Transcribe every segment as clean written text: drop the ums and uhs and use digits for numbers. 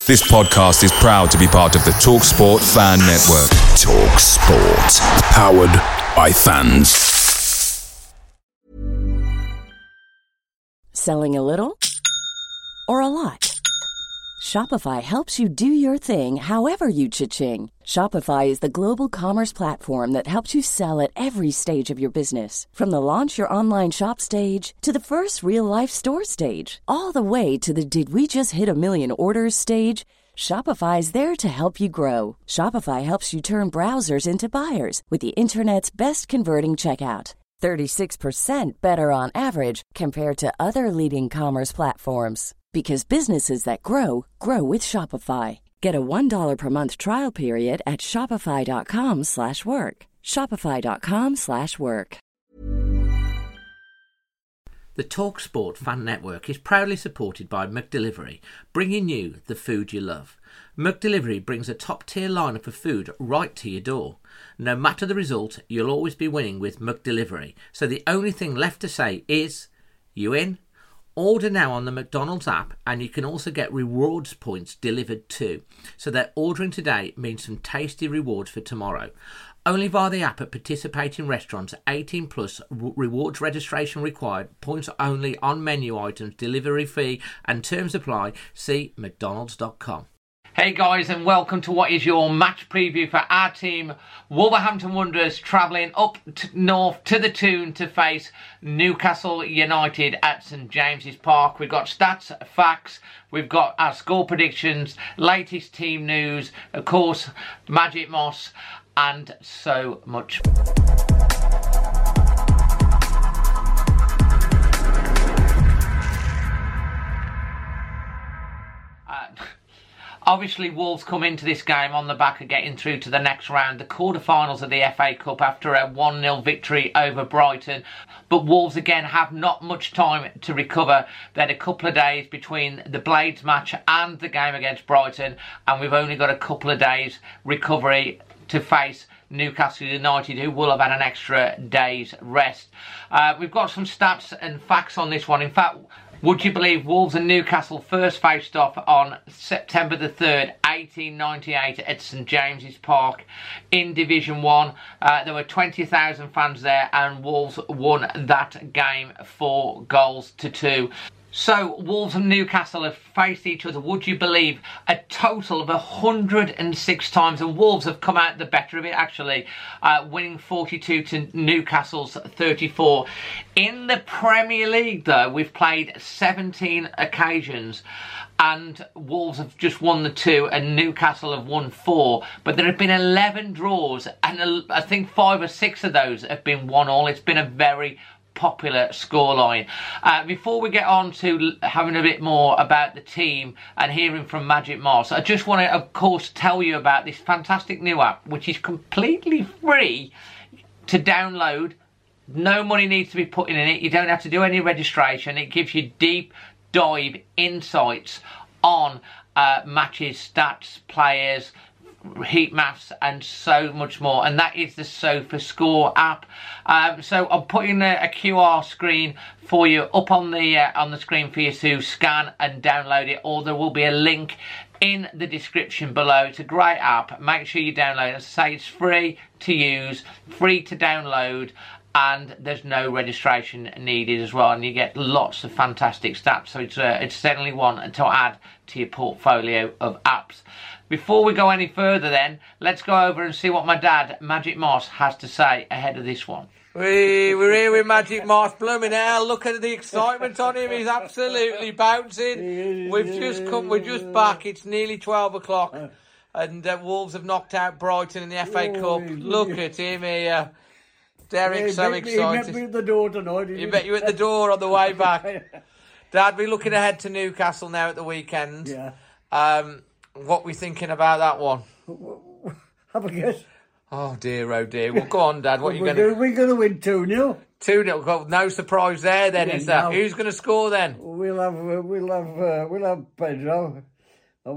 This podcast is proud to be part of the TalkSport Fan Network. TalkSport. Powered by fans. Selling a little or a lot? Shopify helps you do your thing however you cha-ching. Shopify is the global commerce platform that helps you sell at every stage of your business. From the launch your online shop stage to the first real-life store stage, all the way to the did we just hit a million orders stage. Shopify is there to help you grow. Shopify helps you turn browsers into buyers with the internet's best converting checkout. 36% better on average compared to other leading commerce platforms. Because businesses that grow, grow with Shopify. Get a $1 per month trial period at shopify.com/work. Shopify.com/work. The TalkSport Fan Network is proudly supported by McDelivery, bringing you the food you love. McDelivery brings a top-tier lineup of food right to your door. No matter the result, you'll always be winning with McDelivery. So the only thing left to say is, you in? Order now on the McDonald's app, and you can also get rewards points delivered too. So that ordering today means some tasty rewards for tomorrow. Only via the app at participating restaurants. 18 plus, rewards registration required, points only on menu items, delivery fee and terms apply. See mcdonalds.com. Hey guys, and welcome to what is your match preview for our team, Wolverhampton Wanderers, travelling up north to the Toon to face Newcastle United at St James's Park. We've got stats, facts, we've got our score predictions, latest team news, of course, Magic Moss, and so much. Obviously, Wolves come into this game on the back of getting through to the next round, the quarter-finals of the FA Cup, after a 1-0 victory over Brighton. But Wolves, again, have not much time to recover. They had a couple of days between the Blades match and the game against Brighton, and we've only got a couple of days recovery to face Newcastle United, who will have had an extra day's rest. We've got some stats and facts on this one. In fact, would you believe Wolves and Newcastle first faced off on September the 3rd, 1898 at St James's Park in Division 1. There were 20,000 fans there, and Wolves won that game 4-2. So, Wolves and Newcastle have faced each other, would you believe, a total of 106 times. And Wolves have come out the better of it, actually, winning 42 to Newcastle's 34. In the Premier League, though, we've played 17 occasions, and Wolves have just won the 2, and Newcastle have won 4. But there have been 11 draws, and I think 5 or 6 of those have been 1-1. It's been a very popular scoreline. Before we get on to having a bit more about the team and hearing from Magic Moss, I just want to, of course, tell you about this fantastic new app, which is completely free to download. No money needs to be put in it. You don't have to do any registration. It gives you deep dive insights on matches, stats, players, heat maps, and so much more, and that is the SofaScore app. So I'm putting a QR screen for you up on the screen for you to scan and download it, or there will be a link in the description below. It's a great app. Make sure you download it. As I say, it's free to use, free to download, and there's no registration needed as well, and you get lots of fantastic stats. So it's certainly one to add to your portfolio of apps. Before we go any further then, let's go over and see what my dad, Magic Moss, has to say ahead of this one. We're here with Magic Moss. Blooming hell, look at the excitement on him. He's absolutely bouncing. We're just back. It's nearly 12 o'clock, and Wolves have knocked out Brighton in the FA Cup. Look at him here. Derek's so excited. He met me at the door tonight. He met you at the door on the way back. Dad, we're looking ahead to Newcastle now at the weekend. Yeah. What we thinking about that one? Have a guess. Oh dear. Well, go on, Dad. What are you going to... We're going to win 2-0. 2-0. Well, no surprise there then, is there? No. Who's going to score then? We'll have Pedro, and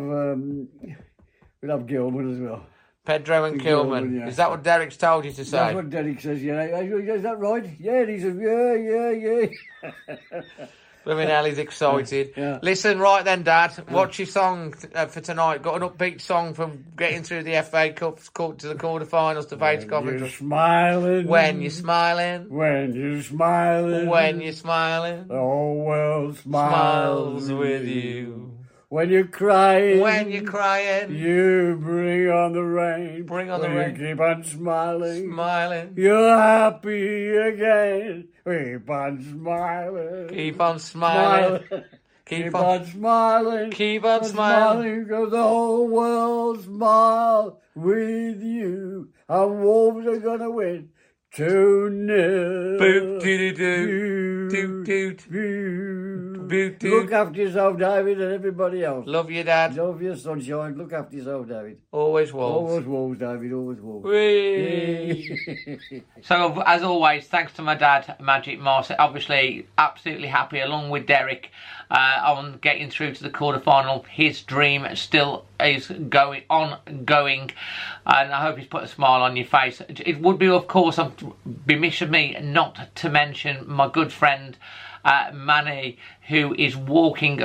we'll have Gilman as well. Pedro and Gilman. Yeah. Is that what Derek's told you to say? That's what Derek says, yeah. Is that right? Yeah, he says, yeah. Blooming hell, he's excited. Yeah. Listen, right then, Dad, what's your song for tonight? Got an upbeat song for getting through the FA Cup to the quarterfinals to face Coventry. You're smiling. When you're smiling. When you're smiling. When you're smiling. The whole world Smiles with you. When you're crying. When you're crying. You bring on the rain. Bring on the When rain. You keep on smiling. Smiling. You're happy again. Keep on smiling. Keep on smiling. Keep on smiling. Keep on smiling. Because the whole world smile with you. And Wolves are going to win 2-0. Boot, doo-doo-doo. Doot, doot. Boot, doot. Look after yourself, David, and everybody else. Love you, Dad. Love your sunshine. Look after yourself, David. Always Wolves. Always Wolves, David. Always Wolves. Whee! So, as always, thanks to my dad, Magic Moss. Obviously, absolutely happy, along with Derek, on getting through to the quarterfinal. His dream still is going, and I hope he's put a smile on your face. It would be, of course, be remiss of me not to mention my good friend, Manny, who is walking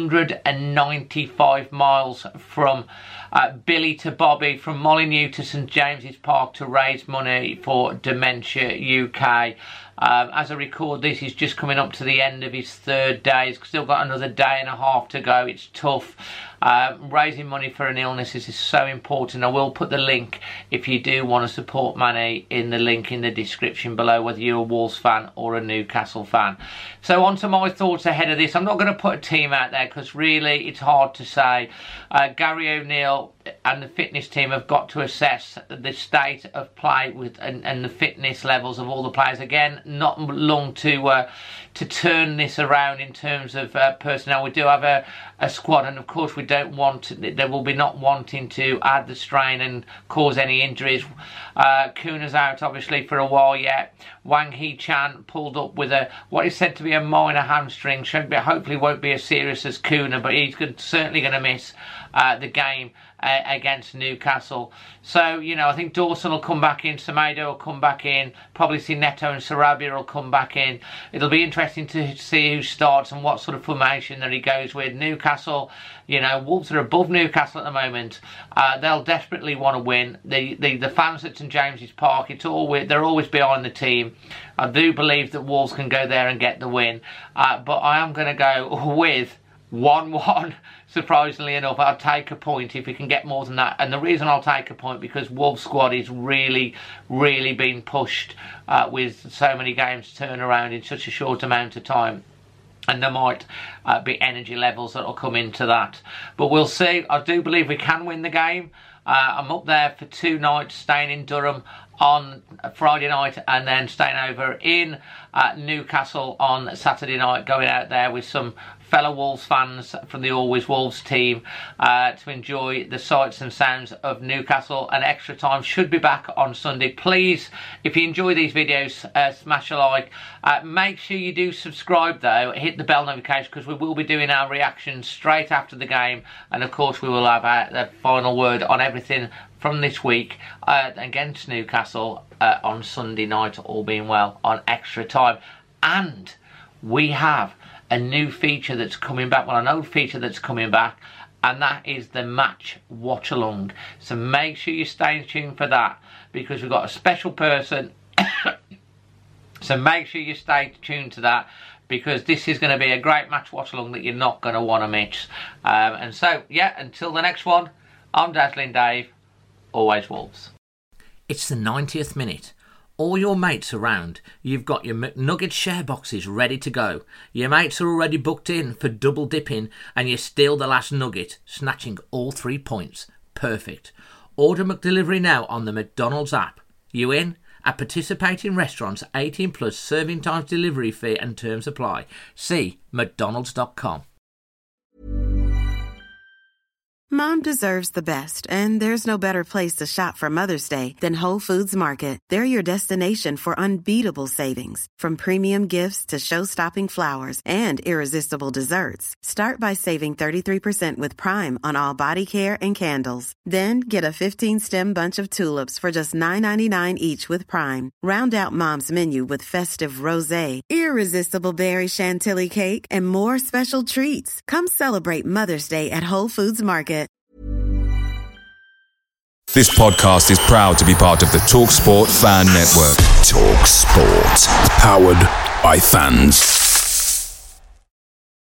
195 miles from Billy to Bobby, from Molyneux to St James's Park, to raise money for Dementia UK. As I record this, he's just coming up to the end of his third day. He's still got another day and a half to go. It's tough. Raising money for an illness is so important. I will put the link, if you do want to support Manny, in the link in the description below, whether you're a Wolves fan or a Newcastle fan. So on to my thoughts ahead of this. I'm not going to put a team out there because really it's hard to say. Gary O'Neill and the fitness team have got to assess the state of play with and the fitness levels of all the players. Again, not long to turn this around in terms of personnel. We do have a squad, and of course we don't want, they will be not wanting to add the strain and cause any injuries. Kuna's out obviously for a while yet. Wang Hee-chan pulled up with what is said to be a minor hamstring. Hopefully won't be as serious as Kuna, but he's certainly going to miss the game against Newcastle. So, I think Dawson will come back in, Semedo will come back in, probably see Neto and Sarabia will come back in. It'll be interesting to see who starts and what sort of formation that he goes with. Newcastle, Wolves are above Newcastle at the moment. They'll desperately want to win. The fans at St James's Park, they're always behind the team. I do believe that Wolves can go there and get the win, but I am going to go with 1-1. Surprisingly enough, I'll take a point if we can get more than that. And the reason I'll take a point, because Wolves squad is really, really being pushed with so many games to turn around in such a short amount of time. And there might be energy levels that will come into that. But we'll see. I do believe we can win the game. I'm up there for 2 nights, staying in Durham on Friday night and then staying over in Newcastle on Saturday night, going out there with some fellow Wolves fans from the Always Wolves team to enjoy the sights and sounds of Newcastle. And Extra Time should be back on Sunday. Please, if you enjoy these videos, smash a like. Make sure you do subscribe though, hit the bell notification, because we will be doing our reactions straight after the game, and of course we will have the final word on everything from this week against Newcastle on Sunday night, all being well, on Extra Time. And we have a new feature that's coming back, an old feature that's coming back, and that is the match watch along. So make sure you stay tuned for that, because we've got a special person. So make sure you stay tuned to that, because this is going to be a great match watch along that you're not going to want to miss. And so, yeah, until the next one, I'm Dazzling Dave, Always Wolves. It's the 90th minute. All your mates around, you've got your McNugget share boxes ready to go. Your mates are already booked in for double dipping, and you steal the last nugget, snatching all 3 points. Perfect. Order McDelivery now on the McDonald's app. You in? At participating restaurants, 18 plus, serving times, delivery fee and terms apply. See mcdonalds.com. Mom deserves the best, and there's no better place to shop for Mother's Day than Whole Foods Market. They're your destination for unbeatable savings, from premium gifts to show-stopping flowers and irresistible desserts. Start by saving 33% with Prime on all body care and candles. Then get a 15-stem bunch of tulips for just $9.99 each with Prime. Round out Mom's menu with festive rosé, irresistible berry chantilly cake, and more special treats. Come celebrate Mother's Day at Whole Foods Market. This podcast is proud to be part of the TalkSport Fan Network. TalkSport. Powered by fans.